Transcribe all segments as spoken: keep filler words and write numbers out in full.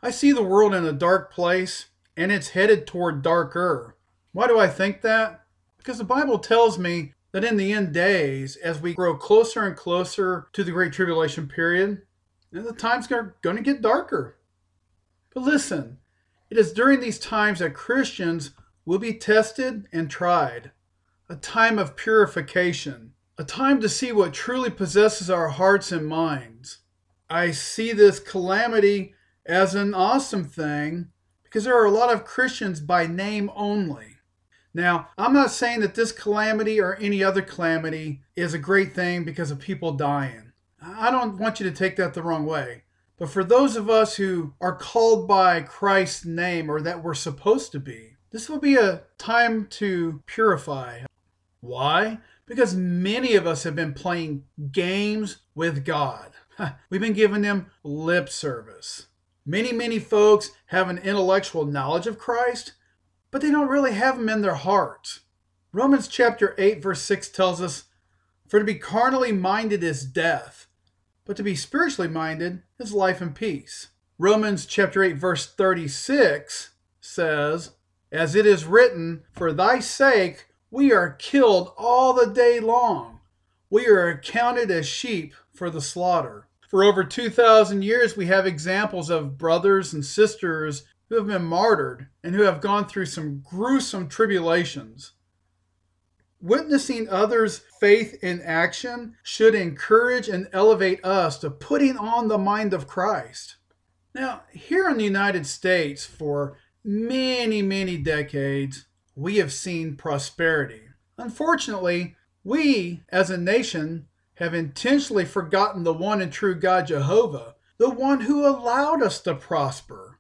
I see the world in a dark place, and it's headed toward darker. Why do I think that? Because the Bible tells me that in the end days, as we grow closer and closer to the Great Tribulation period, the times are going to get darker. But listen, it is during these times that Christians will be tested and tried. A time of purification. A time to see what truly possesses our hearts and minds. I see this calamity as an awesome thing because there are a lot of Christians by name only. Now, I'm not saying that this calamity or any other calamity is a great thing because of people dying. I don't want you to take that the wrong way. But for those of us who are called by Christ's name, or that we're supposed to be, this will be a time to purify. Why? Because many of us have been playing games with God. We've been giving Him lip service. Many, many folks have an intellectual knowledge of Christ, but they don't really have Him in their hearts. Romans chapter eight verse six tells us, "For to be carnally minded is death, but to be spiritually minded is life and peace." Romans chapter eight verse thirty-six says, "As it is written, for thy sake we are killed all the day long. We are accounted as sheep for the slaughter." For over two thousand years, we have examples of brothers and sisters who have been martyred and who have gone through some gruesome tribulations. Witnessing others' faith in action should encourage and elevate us to putting on the mind of Christ. Now, here in the United States, for many, many decades, we have seen prosperity. Unfortunately, we as a nation have intentionally forgotten the one and true God Jehovah, the one who allowed us to prosper.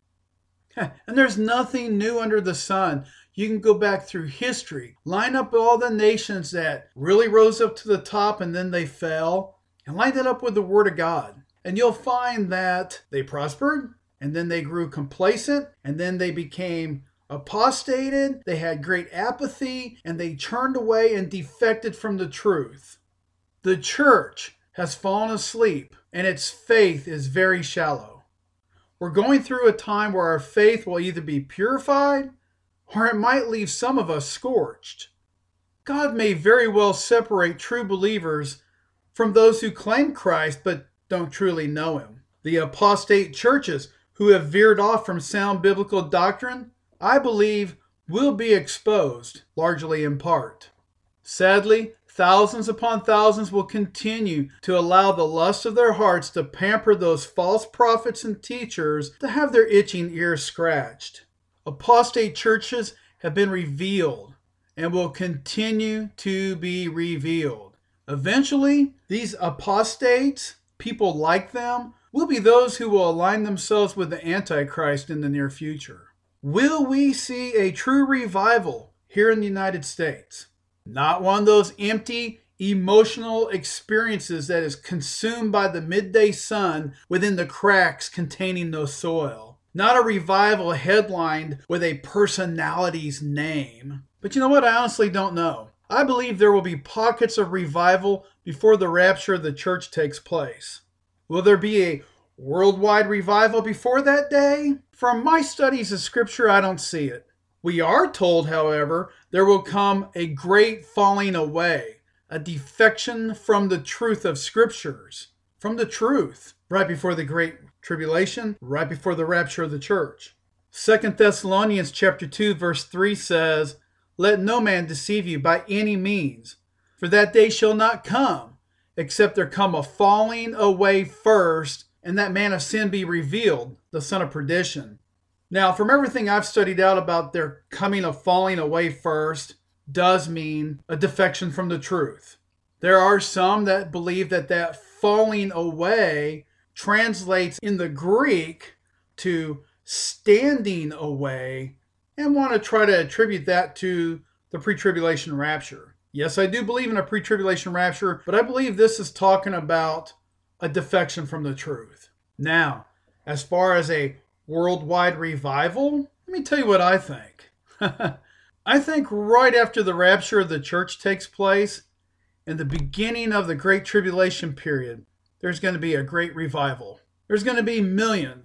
And there's nothing new under the sun. You can go back through history, line up all the nations that really rose up to the top and then they fell, and line that up with the Word of God. And you'll find that they prospered, and then they grew complacent, and then they became apostated, they had great apathy, and they turned away and defected from the truth. The church has fallen asleep, and its faith is very shallow. We're going through a time where our faith will either be purified, or it might leave some of us scorched. God may very well separate true believers from those who claim Christ but don't truly know Him. The apostate churches who have veered off from sound biblical doctrine, I believe, will be exposed, largely in part. Sadly, thousands upon thousands will continue to allow the lust of their hearts to pamper those false prophets and teachers to have their itching ears scratched. Apostate churches have been revealed and will continue to be revealed. Eventually, these apostates, people like them, will be those who will align themselves with the Antichrist in the near future. Will we see a true revival here in the United States? Not one of those empty, emotional experiences that is consumed by the midday sun within the cracks containing no soil. Not a revival headlined with a personality's name. But you know what? I honestly don't know. I believe there will be pockets of revival before the rapture of the church takes place. Will there be a worldwide revival before that day? From my studies of Scripture, I don't see it. We are told, however, there will come a great falling away, a defection from the truth of Scriptures, from the truth, right before the Great Tribulation, right before the rapture of the church. Second Thessalonians chapter two, verse three says, "Let no man deceive you by any means, for that day shall not come, except there come a falling away first, and that man of sin be revealed, the son of perdition." Now, from everything I've studied out about their coming of falling away first, does mean a defection from the truth. There are some that believe that that falling away translates in the Greek to standing away and want to try to attribute that to the pre-tribulation rapture. Yes, I do believe in a pre-tribulation rapture, but I believe this is talking about a defection from the truth. Now, as far as a worldwide revival, let me tell you what I think. I think right after the rapture of the church takes place, in the beginning of the Great Tribulation period, there's going to be a great revival. There's going to be millions,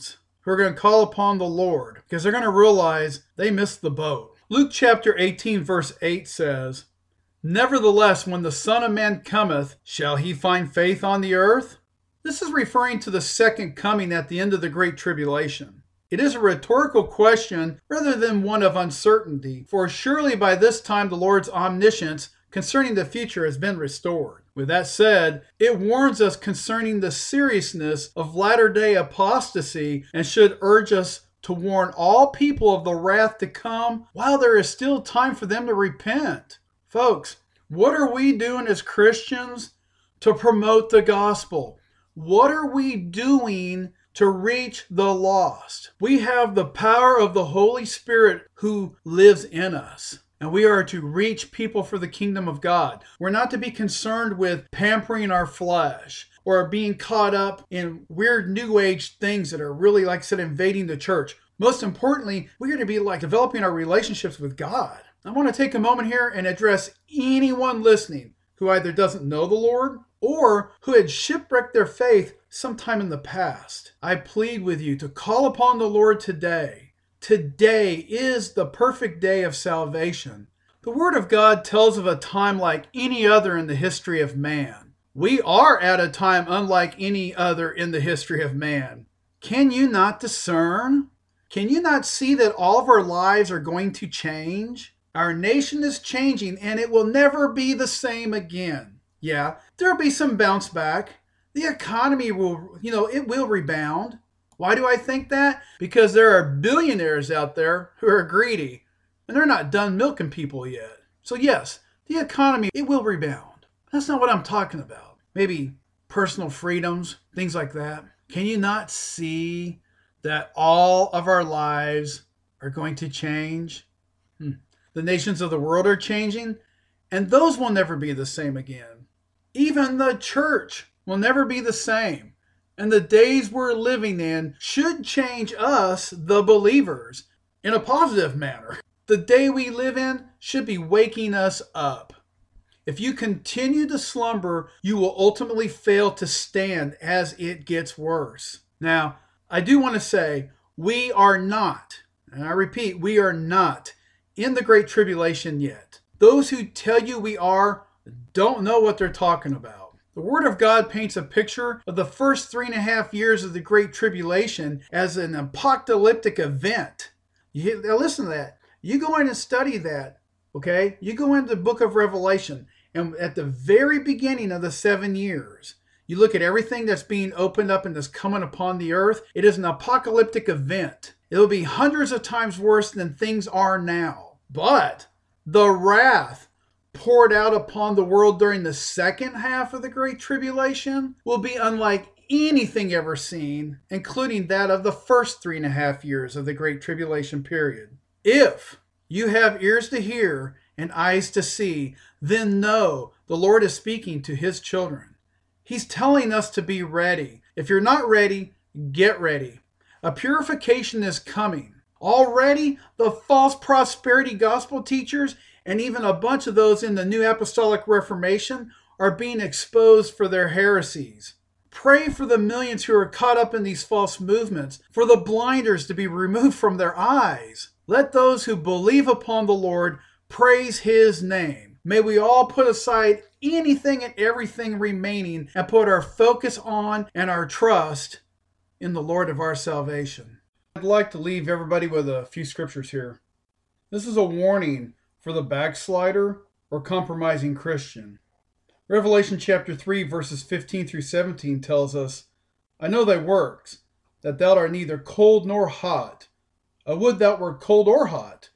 who are going to call upon the Lord because they're going to realize they missed the boat. Luke chapter eighteen verse eight says, "Nevertheless, when the Son of Man cometh, shall he find faith on the earth?" This is referring to the second coming at the end of the Great Tribulation. It is a rhetorical question rather than one of uncertainty, for surely by this time the Lord's omniscience concerning the future has been restored. With that said, it warns us concerning the seriousness of latter-day apostasy and should urge us to warn all people of the wrath to come while there is still time for them to repent. Folks, what are we doing as Christians to promote the gospel? What are we doing to reach the lost? We have the power of the Holy Spirit who lives in us, and we are to reach people for the kingdom of God. We're not to be concerned with pampering our flesh or being caught up in weird new age things that are really, like I said, invading the church. Most importantly, we're to be like developing our relationships with God. I want to take a moment here and address anyone listening who either doesn't know the Lord or who had shipwrecked their faith sometime in the past. I plead with you to call upon the Lord today. Today is the perfect day of salvation. The Word of God tells of a time like any other in the history of man. We are at a time unlike any other in the history of man. Can you not discern? Can you not see that all of our lives are going to change? Our nation is changing and it will never be the same again. Yeah, there'll be some bounce back. The economy will, you know, it will rebound. Why do I think that? Because there are billionaires out there who are greedy and they're not done milking people yet. So yes, the economy, it will rebound. That's not what I'm talking about. Maybe personal freedoms, things like that. Can you not see that all of our lives are going to change? Hmm. The nations of the world are changing, and those will never be the same again. Even the church will never be the same. And the days we're living in should change us, the believers, in a positive manner. The day we live in should be waking us up. If you continue to slumber, you will ultimately fail to stand as it gets worse. Now, I do want to say, we are not, and I repeat, we are not in the Great Tribulation yet. Those who tell you we are don't know what they're talking about. The Word of God paints a picture of the first three and a half years of the Great Tribulation as an apocalyptic event. You, now listen to that. You go in and study that, okay? You go into the book of Revelation, and at the very beginning of the seven years, you look at everything that's being opened up and that's coming upon the earth. It is an apocalyptic event. It'll be hundreds of times worse than things are now. But the wrath poured out upon the world during the second half of the Great Tribulation will be unlike anything ever seen, including that of the first three and a half years of the Great Tribulation period. If you have ears to hear and eyes to see, then know the Lord is speaking to his children. He's telling us to be ready. If you're not ready, get ready. A purification is coming. Already, the false prosperity gospel teachers and even a bunch of those in the New Apostolic Reformation are being exposed for their heresies. Pray for the millions who are caught up in these false movements, for the blinders to be removed from their eyes. Let those who believe upon the Lord praise his name. May we all put aside anything and everything remaining and put our focus on and our trust in the Lord of our salvation. I'd like to leave everybody with a few scriptures here. This is a warning for the backslider or compromising Christian. Revelation chapter three verses fifteen through seventeen tells us, "I know thy works, that thou art neither cold nor hot. I would thou wert cold or hot.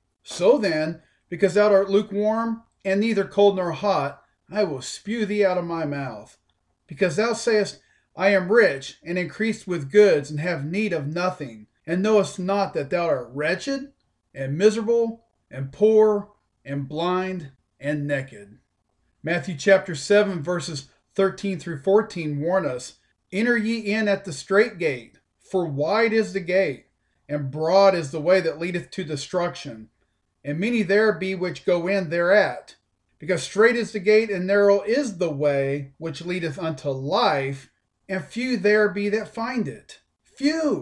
So then, because thou art lukewarm, and neither cold nor hot, I will spew thee out of my mouth. Because thou sayest, I am rich, and increased with goods, and have need of nothing, and knowest not that thou art wretched, and miserable, and poor, and blind, and naked." Matthew chapter seven verses thirteen through fourteen warn us, "Enter ye in at the strait gate, for wide is the gate, and broad is the way that leadeth to destruction, and many there be which go in thereat. Because strait is the gate, and narrow is the way which leadeth unto life, and few there be that find it." Few!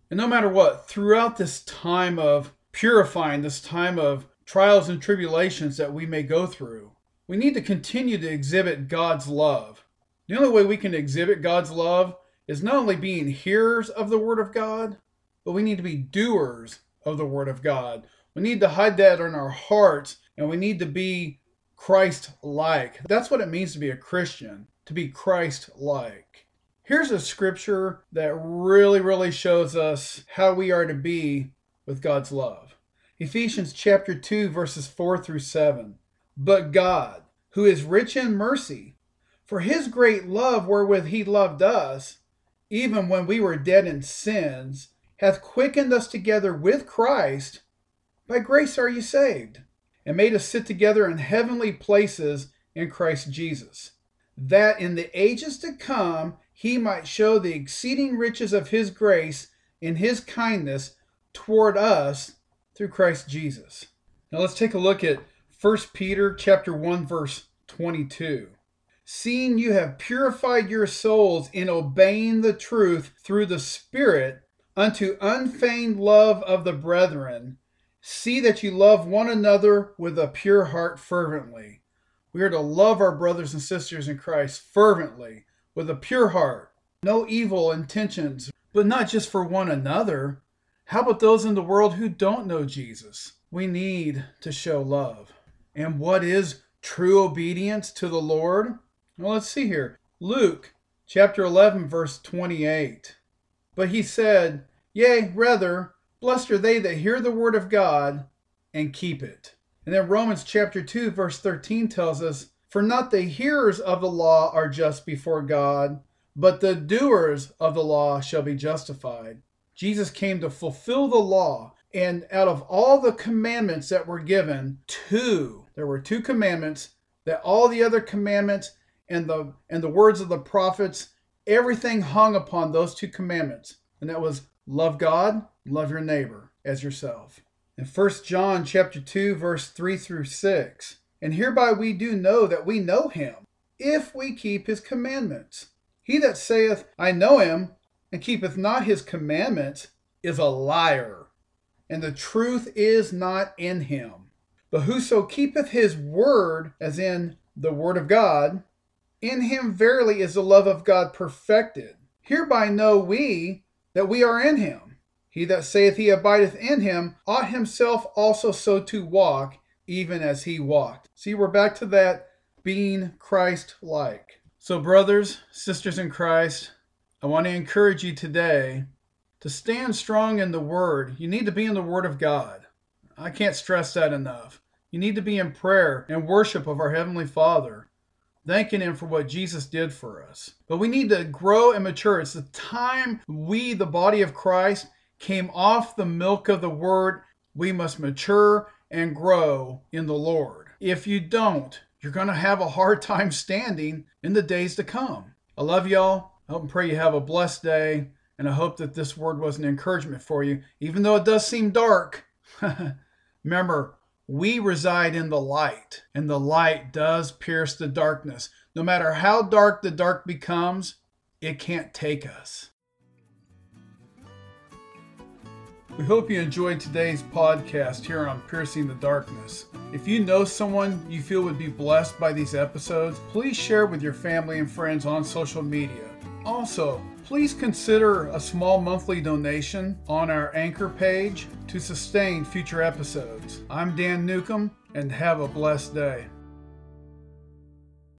And no matter what, throughout this time of purifying, this time of trials and tribulations that we may go through, we need to continue to exhibit God's love. The only way we can exhibit God's love is not only being hearers of the Word of God, but we need to be doers of the Word of God. We need to hide that in our hearts, and we need to be Christ-like. That's what it means to be a Christian, to be Christ-like. Here's a scripture that really, really shows us how we are to be with God's love. Ephesians chapter two, verses four through seven. But God, who is rich in mercy, for his great love wherewith he loved us, even when we were dead in sins, hath quickened us together with Christ. By grace are ye saved, and made us sit together in heavenly places in Christ Jesus, that in the ages to come he might show the exceeding riches of his grace in his kindness toward us through Christ Jesus. Now let's take a look at First Peter chapter one, verse twenty-two. Seeing you have purified your souls in obeying the truth through the Spirit unto unfeigned love of the brethren, see that you love one another with a pure heart fervently. We are to love our brothers and sisters in Christ fervently, with a pure heart, no evil intentions, but not just for one another. How about those in the world who don't know Jesus? We need to show love. And what is true obedience to the Lord? Well, let's see here. Luke chapter eleven, verse twenty-eight. But he said, Yea, rather, blessed are they that hear the word of God and keep it. And then Romans chapter two, verse thirteen tells us, For not the hearers of the law are just before God, but the doers of the law shall be justified. Jesus came to fulfill the law, and out of all the commandments that were given, two, there were two commandments, that all the other commandments and the and the words of the prophets, everything hung upon those two commandments. And that was love God, love your neighbor as yourself. In First John chapter two, verse three through six, and hereby we do know that we know him, if we keep his commandments. He that saith, I know him, and keepeth not his commandments, is a liar, and the truth is not in him. But whoso keepeth his word, as in the word of God, in him verily is the love of God perfected. Hereby know we that we are in him. He that saith he abideth in him ought himself also so to walk, even as he walked. See, we're back to that being Christ-like. So brothers, sisters in Christ, I want to encourage you today to stand strong in the Word. You need to be in the Word of God. I can't stress that enough. You need to be in prayer and worship of our Heavenly Father, thanking him for what Jesus did for us. But we need to grow and mature. It's the time we, the body of Christ, came off the milk of the Word. We must mature and grow in the Lord. If you don't, you're going to have a hard time standing in the days to come. I love y'all. I hope and pray you have a blessed day. And I hope that this word was an encouragement for you. Even though it does seem dark, remember, we reside in the light. And the light does pierce the darkness. No matter how dark the dark becomes, it can't take us. We hope you enjoyed today's podcast here on Piercing the Darkness. If you know someone you feel would be blessed by these episodes, please share with your family and friends on social media. Also, please consider a small monthly donation on our Anchor page to sustain future episodes. I'm Dan Newcomb, and have a blessed day.